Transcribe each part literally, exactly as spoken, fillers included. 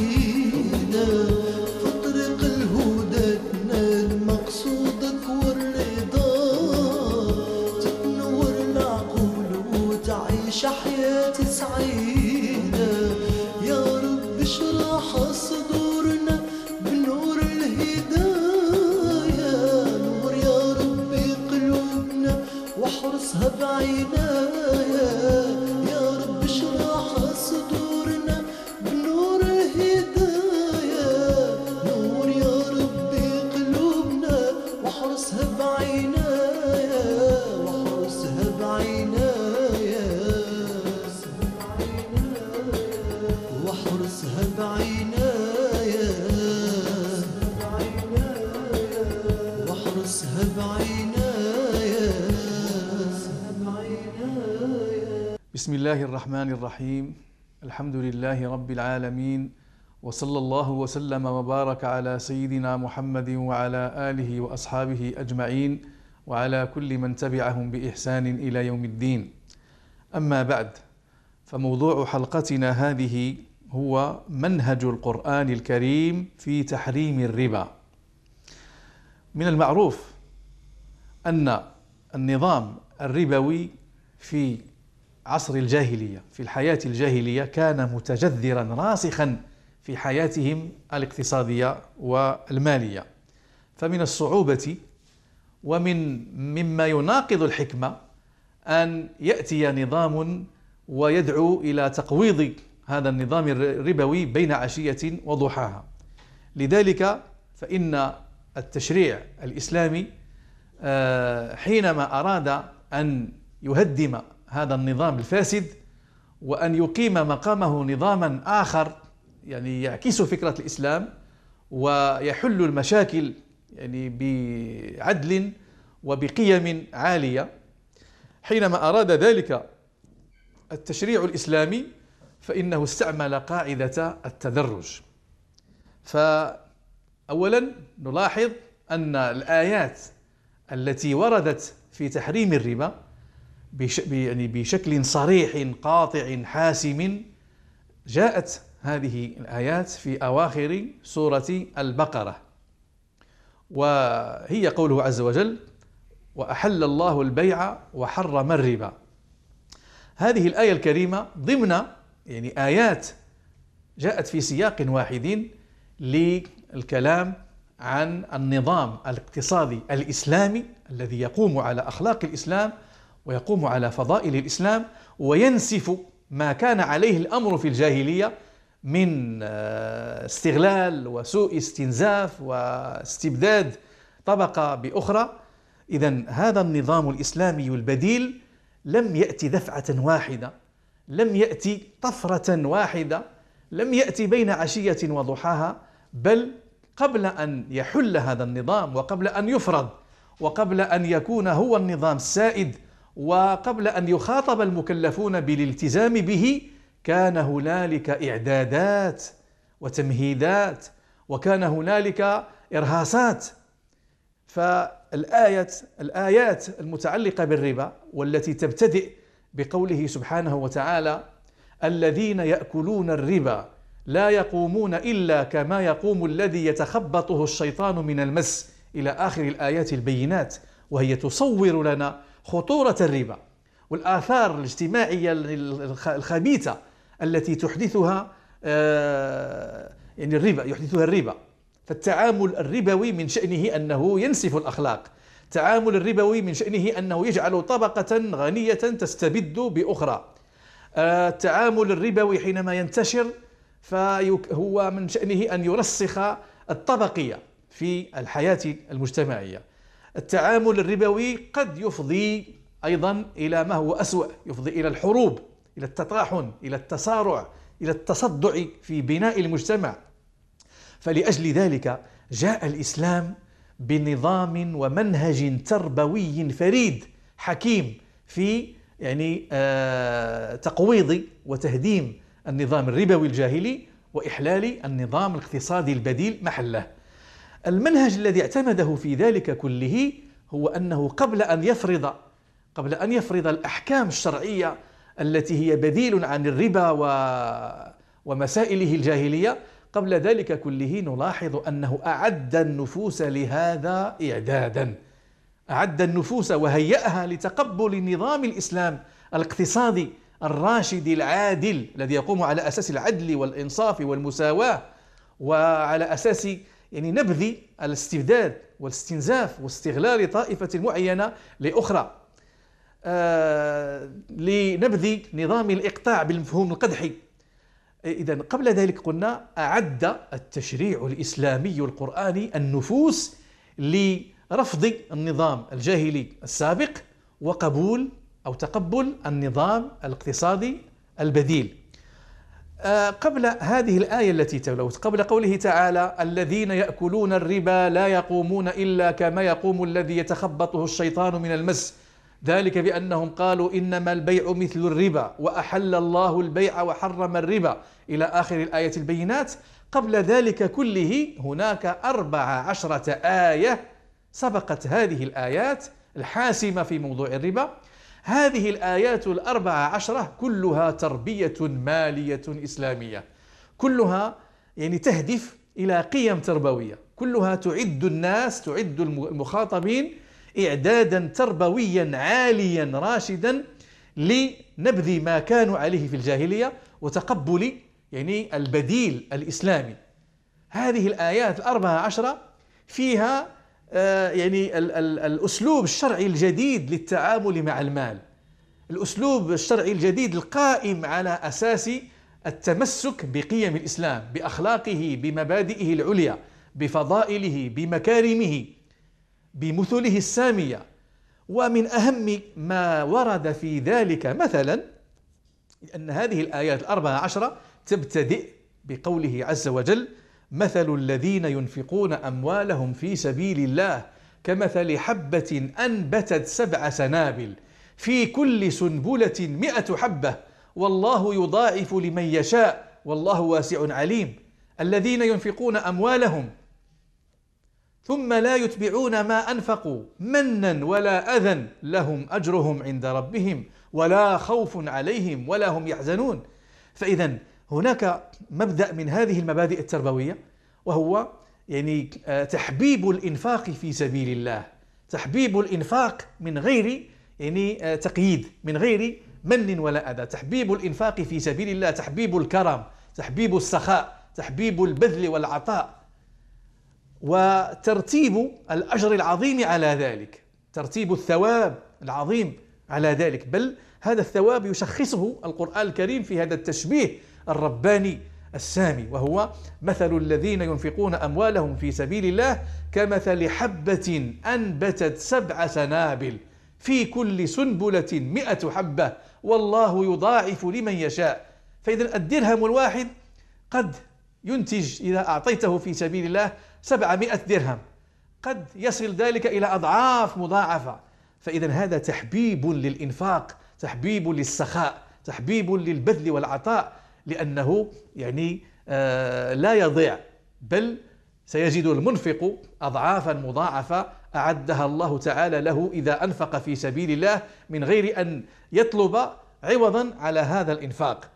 سعينا، فطرق الهدى تنال مقصودك والرضا، تنور العقول وتعيش حياة سعيدة. يا رب اشرح صدورنا بنور الهداية، نور يا رب قلوبنا واحرسها بعناية. يا رب اشرح صدورنا بنور الهداية، نور يا رب قلوبنا واحرسها بعناية، واحرسها بعناية، واحرسها بعناية، واحرسها بعناية. بسم الله الرحمن الرحيم. الحمد لله رب العالمين، وصلى الله وسلم وبارك على سيدنا محمد وعلى آله وأصحابه أجمعين، وعلى كل من تبعهم بإحسان إلى يوم الدين. أما بعد، فموضوع حلقتنا هذه هو منهج القرآن الكريم في تحريم الربا. من المعروف أن النظام الربوي في عصر الجاهلية، في الحياة الجاهلية، كان متجذرا راسخا في حياتهم الاقتصادية والمالية. فمن الصعوبة ومن مما يناقض الحكمة أن يأتي نظام ويدعو إلى تقويض هذا النظام الربوي بين عشية وضحاها. لذلك فإن التشريع الإسلامي حينما أراد أن يهدم هذا النظام الفاسد وأن يقيم مقامه نظاما آخر يعني يعكس فكرة الإسلام ويحل المشاكل يعني بعدل وبقيم عالية، حينما أراد ذلك التشريع الإسلامي فإنه استعمل قاعدة التدرج. فأولا نلاحظ أن الآيات التي وردت في تحريم الربا يعني بشكل صريح قاطع حاسم، جاءت هذه الآيات في أواخر سورة البقرة، وهي قوله عز وجل: وأحل الله البيع وحرم الربا. هذه الآية الكريمة ضمن يعني آيات جاءت في سياق واحد للكلام عن النظام الاقتصادي الإسلامي الذي يقوم على أخلاق الإسلام ويقوم على فضائل الإسلام، وينسف ما كان عليه الأمر في الجاهلية من استغلال وسوء استنزاف واستبداد طبقة بأخرى. إذن هذا النظام الإسلامي البديل لم يأتي دفعة واحدة، لم يأتي طفرة واحدة، لم يأتي بين عشية وضحاها، بل قبل أن يحل هذا النظام وقبل أن يفرض وقبل أن يكون هو النظام السائد وقبل أن يخاطب المكلفون بالالتزام به، كان هنالك إعدادات وتمهيدات وكان هنالك إرهاصات. فالآيات الآيات المتعلقة بالربا والتي تبتدئ بقوله سبحانه وتعالى: الذين يأكلون الربا لا يقومون إلا كما يقوم الذي يتخبطه الشيطان من المس، إلى آخر الآيات البينات، وهي تصور لنا خطورة الربا والآثار الاجتماعية الخبيثة التي تحدثها يعني الربا يحدثها الربا. فالتعامل الربوي من شأنه أنه ينسف الأخلاق، التعامل الربوي من شأنه أنه يجعل طبقة غنية تستبد بأخرى. التعامل الربوي حينما ينتشر فهو من شأنه أن يرسخ الطبقية في الحياة المجتمعية. التعامل الربوي قد يفضي أيضا إلى ما هو أسوأ، يفضي إلى الحروب، إلى التطاحن، إلى التصارع، إلى التصدع في بناء المجتمع. فلأجل ذلك جاء الإسلام بنظام ومنهج تربوي فريد حكيم في يعني آه تقويض وتهديم النظام الربوي الجاهلي وإحلال النظام الاقتصادي البديل محله. المنهج الذي اعتمده في ذلك كله هو أنه قبل أن يفرض قبل أن يفرض الأحكام الشرعية التي هي بديل عن الربا ومسائله الجاهلية، قبل ذلك كله نلاحظ أنه أعد النفوس لهذا إعدادا، أعد النفوس وهيأها لتقبل نظام الإسلام الاقتصادي الراشد العادل الذي يقوم على أساس العدل والإنصاف والمساواة، وعلى أساس يعني نبذ الاستبداد والاستنزاف واستغلال طائفة معينة لأخرى، آه لنبذ نظام الإقطاع بالمفهوم القدحي. إذن قبل ذلك قلنا أعد التشريع الإسلامي القرآني النفوس لرفض النظام الجاهلي السابق وقبول أو تقبل النظام الاقتصادي البديل. قبل هذه الآية التي تلوت، قبل قوله تعالى الذين يأكلون الربا لا يقومون إلا كما يقوم الذي يتخبطه الشيطان من المس ذلك بأنهم قالوا إنما البيع مثل الربا وأحل الله البيع وحرم الربا إلى آخر الآية البينات، قبل ذلك كله هناك أربع عشرة آية سبقت هذه الآيات الحاسمة في موضوع الربا. هذه الآيات الأربع عشرة كلها تربية مالية إسلامية، كلها يعني تهدف إلى قيم تربوية، كلها تعد الناس، تعد المخاطبين إعدادا تربويا عاليا راشدا لنبذ ما كانوا عليه في الجاهلية وتقبل يعني البديل الإسلامي. هذه الآيات الأربع عشرة فيها يعني ال ال الأسلوب الشرعي الجديد للتعامل مع المال، الأسلوب الشرعي الجديد القائم على أساس التمسك بقيم الإسلام، بأخلاقه، بمبادئه العليا، بفضائله، بمكارمه، بمثله السامية. ومن أهم ما ورد في ذلك مثلا أن هذه الآيات الأربع عشرة تبتدئ بقوله عز وجل مثل الذين ينفقون أموالهم في سبيل الله كمثل حبة أنبتت سبع سنابل في كل سنبلة مئة حبة والله يضاعف لمن يشاء والله واسع عليم. الذين ينفقون أموالهم ثم لا يتبعون ما أنفقوا منا ولا أذى لهم أجرهم عند ربهم ولا خوف عليهم ولا هم يحزنون. فإذا هناك مبدأ من هذه المبادئ التربوية وهو يعني تحبيب الإنفاق في سبيل الله، تحبيب الإنفاق من غير يعني تقييد، من غير من ولا أذى، تحبيب الإنفاق في سبيل الله، تحبيب الكرم، تحبيب السخاء، تحبيب البذل والعطاء، وترتيب الأجر العظيم على ذلك، ترتيب الثواب العظيم على ذلك. بل هذا الثواب يشخصه القرآن الكريم في هذا التشبيه الرباني السامي، وهو مثل الذين ينفقون أموالهم في سبيل الله كمثل حبة أنبتت سبع سنابل في كل سنبلة مئة حبة والله يضاعف لمن يشاء. فإذا الدرهم الواحد قد ينتج إذا أعطيته في سبيل الله سبعمائة درهم، قد يصل ذلك إلى أضعاف مضاعفة. فإذا هذا تحبيب للإنفاق، تحبيب للسخاء، تحبيب للبذل والعطاء، لأنه يعني آه لا يضيع، بل سيجد المنفق أضعافا مضاعفة أعدها الله تعالى له إذا أنفق في سبيل الله من غير أن يطلب عوضا على هذا الإنفاق.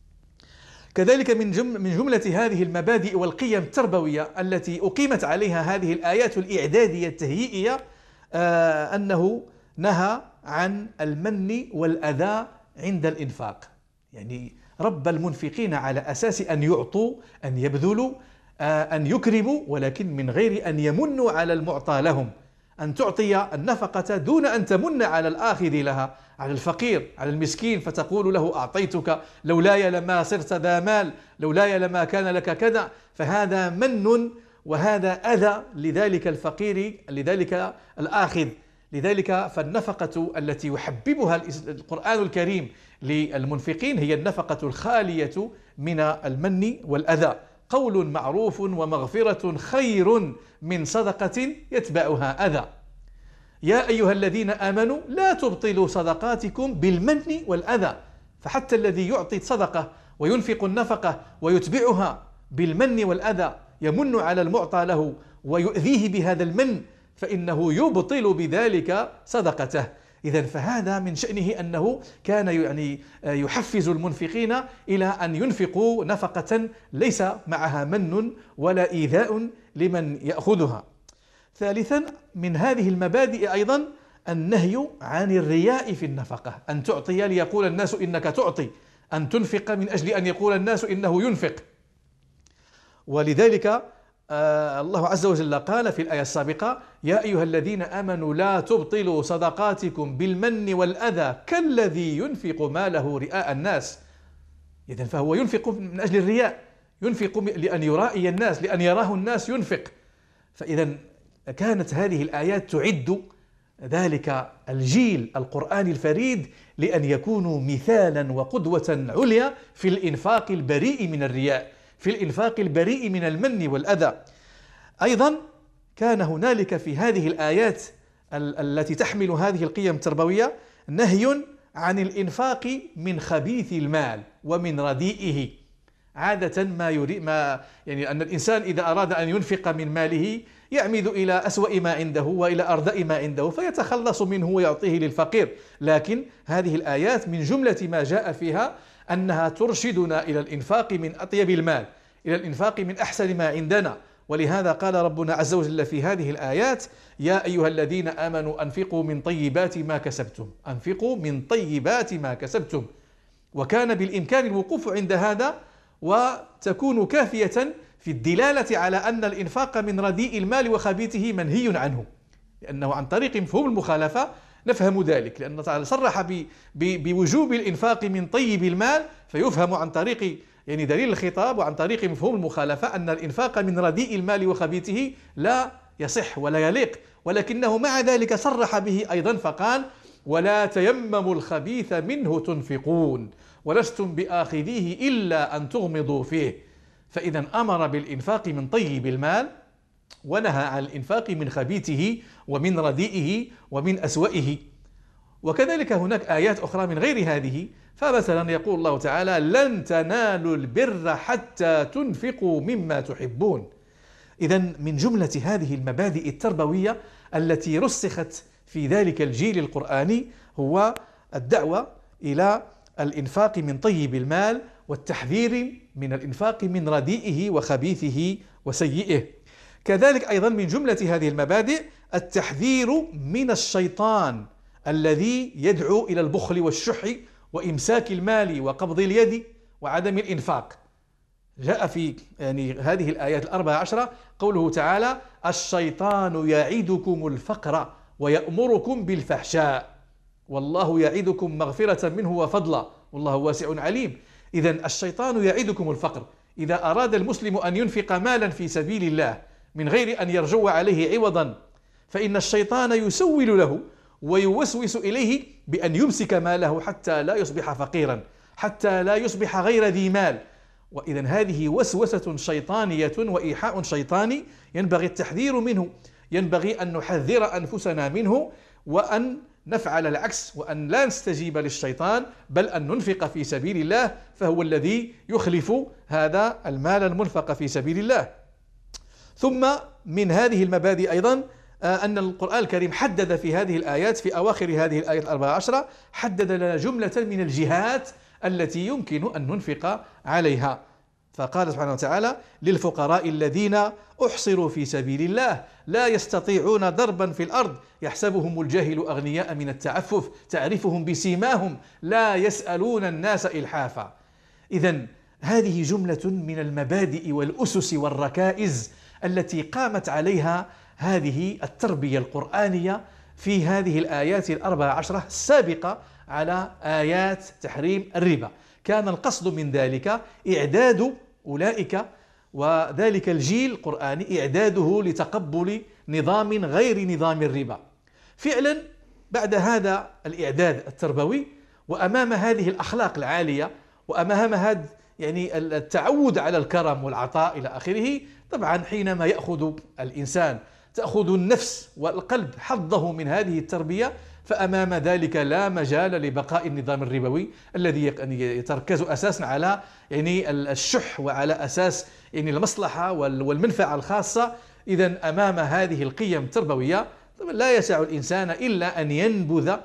كذلك من من جملة هذه المبادئ والقيم التربوية التي أقيمت عليها هذه الآيات الإعدادية التهيئية آه أنه نهى عن المن والأذى عند الإنفاق، يعني رب المنفقين على أساس أن يعطوا، أن يبذلوا، أن يكرموا، ولكن من غير أن يمنوا على المعطى لهم، أن تعطي النفقة دون أن تمن على الآخذ لها، على الفقير، على المسكين، فتقول له أعطيتك لولاي لما صرت ذا مال، لولاي لما كان لك كذا. فهذا من وهذا أذى لذلك الفقير، لذلك الآخذ. لذلك فالنفقة التي يحببها القرآن الكريم للمنفقين هي النفقة الخالية من المن والأذى. قول معروف ومغفرة خير من صدقة يتبعها أذى. يا أيها الذين آمنوا لا تبطلوا صدقاتكم بالمن والأذى. فحتى الذي يعطي صدقة وينفق النفقة ويتبعها بالمن والأذى، يمن على المعطى له ويؤذيه بهذا المن، فإنه يبطل بذلك صدقته. إذن فهذا من شأنه أنه كان يعني يحفز المنفقين إلى أن ينفقوا نفقة ليس معها من ولا إيذاء لمن يأخذها. ثالثا من هذه المبادئ أيضا النهي عن الرياء في النفقة، أن تعطي ليقول الناس إنك تعطي، أن تنفق من أجل أن يقول الناس إنه ينفق. ولذلك آه الله عز وجل قال في الآية السابقة: يا أيها الذين آمنوا لا تبطلوا صدقاتكم بالمن والأذى كالذي ينفق ماله رئاء الناس. إذن فهو ينفق من أجل الرياء، ينفق لأن يرائي الناس، لأن يراه الناس ينفق. فإذا كانت هذه الآيات تعد ذلك الجيل القرآني الفريد لأن يكونوا مثالا وقدوة عليا في الإنفاق البريء من الرياء، في الإنفاق البريء من المن والأذى. أيضا كان هنالك في هذه الآيات التي تحمل هذه القيم التربوية نهي عن الإنفاق من خبيث المال ومن رديئه. عادة ما يريد ما يعني أن الإنسان إذا أراد أن ينفق من ماله يعمد إلى أسوأ ما عنده وإلى أردأ ما عنده فيتخلص منه ويعطيه للفقير. لكن هذه الآيات من جملة ما جاء فيها أنها ترشدنا إلى الإنفاق من أطيب المال، إلى الإنفاق من أحسن ما عندنا. ولهذا قال ربنا عز وجل في هذه الآيات: يا أيها الذين آمنوا أنفقوا من طيبات ما كسبتم، أنفقوا من طيبات ما كسبتم. وكان بالإمكان الوقوف عند هذا وتكون كافية في الدلالة على أن الإنفاق من رديء المال وخبيثه منهي عنه، لأنه عن طريق مفهوم المخالفة نفهم ذلك، لأن الله تعالى صرح بوجوب الإنفاق من طيب المال، فيفهم عن طريق يعني دليل الخطاب وعن طريق مفهوم المخالفة أن الإنفاق من رديء المال وخبيثه لا يصح ولا يليق. ولكنه مع ذلك صرح به أيضا فقال: ولا تيمموا الخبيث منه تنفقون ولستم بآخذيه إلا أن تغمضوا فيه. فإذا أمر بالإنفاق من طيب المال ونهى عن الإنفاق من خبيثه ومن رديئه ومن أسوئه. وكذلك هناك آيات أخرى من غير هذه، فمثلا يقول الله تعالى: لن تنالوا البر حتى تنفقوا مما تحبون. إذا من جملة هذه المبادئ التربوية التي رسخت في ذلك الجيل القرآني هو الدعوة إلى الإنفاق من طيب المال والتحذير من الإنفاق من رديئه وخبيثه وسيئه. كذلك أيضا من جملة هذه المبادئ التحذير من الشيطان الذي يدعو إلى البخل والشح وإمساك المال وقبض اليد وعدم الإنفاق. جاء في يعني هذه الآيات الأربع عشرة قوله تعالى: الشيطان يعدكم الفقر ويأمركم بالفحشاء والله يعدكم مغفرة منه وفضلا والله واسع عليم. إذن الشيطان يعدكم الفقر. إذا أراد المسلم أن ينفق مالا في سبيل الله من غير أن يرجو عليه عوضا فإن الشيطان يسول له ويوسوس إليه بأن يمسك ماله حتى لا يصبح فقيرا، حتى لا يصبح غير ذي مال. وإذن هذه وسوسة شيطانية وإيحاء شيطاني ينبغي التحذير منه، ينبغي أن نحذر أنفسنا منه وأن نفعل العكس، وأن لا نستجيب للشيطان بل أن ننفق في سبيل الله، فهو الذي يخلف هذا المال المنفق في سبيل الله. ثم من هذه المبادئ أيضا أن القرآن الكريم حدد في هذه الآيات في أواخر هذه الآيات الأربع عشرة حدد لنا جملة من الجهات التي يمكن أن ننفق عليها. فقال سبحانه وتعالى: للفقراء الذين أحصروا في سبيل الله لا يستطيعون ضربا في الأرض يحسبهم الجاهل أغنياء من التعفف تعرفهم بسيماهم لا يسألون الناس إلحافا. إذن هذه جملة من المبادئ والأسس والركائز التي قامت عليها هذه التربية القرآنية في هذه الآيات الأربع عشرة السابقة على آيات تحريم الربا. كان القصد من ذلك إعداد أولئك وذلك الجيل القرآني، إعداده لتقبل نظام غير نظام الربا. فعلا بعد هذا الإعداد التربوي وأمام هذه الأخلاق العالية وأمام هذا يعني التعود على الكرم والعطاء إلى آخره، طبعا حينما يأخذ الإنسان تأخذ النفس والقلب حظه من هذه التربية، فأمام ذلك لا مجال لبقاء النظام الربوي الذي يتركز أساسا على يعني الشح وعلى أساس يعني المصلحة والمنفعة الخاصة. إذن أمام هذه القيم التربوية لا يسع الإنسان إلا أن ينبذ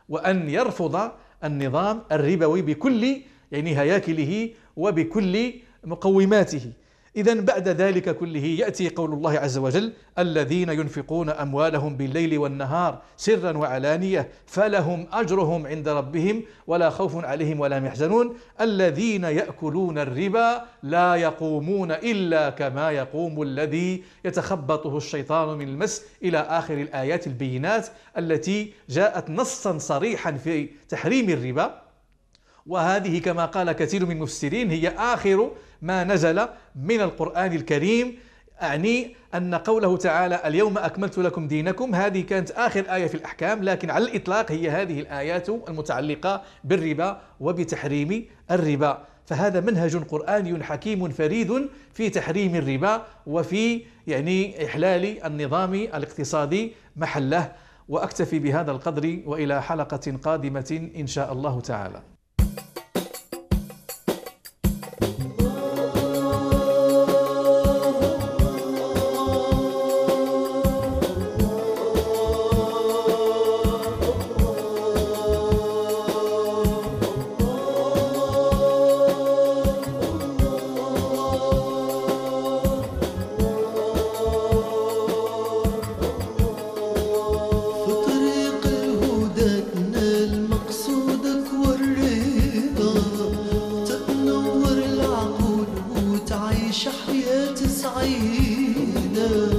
وأن يرفض النظام الربوي بكل يعني هياكله وبكل مقوماته. إذن بعد ذلك كله يأتي قول الله عز وجل: الذين ينفقون أموالهم بالليل والنهار سرا وعلانية فلهم أجرهم عند ربهم ولا خوف عليهم ولا هم يحزنون الذين يأكلون الربا لا يقومون إلا كما يقوم الذي يتخبطه الشيطان من المس، إلى آخر الآيات البينات التي جاءت نصا صريحا في تحريم الربا. وهذه كما قال كثير من المفسرين هي آخر ما نزل من القرآن الكريم، أعني أن قوله تعالى اليوم أكملت لكم دينكم هذه كانت آخر آية في الأحكام، لكن على الإطلاق هي هذه الآيات المتعلقة بالربا وبتحريم الربا. فهذا منهج قرآني حكيم فريد في تحريم الربا وفي يعني إحلال النظام الاقتصادي محله. وأكتفي بهذا القدر، وإلى حلقة قادمة إن شاء الله تعالى. تعيش حياة سعيدة.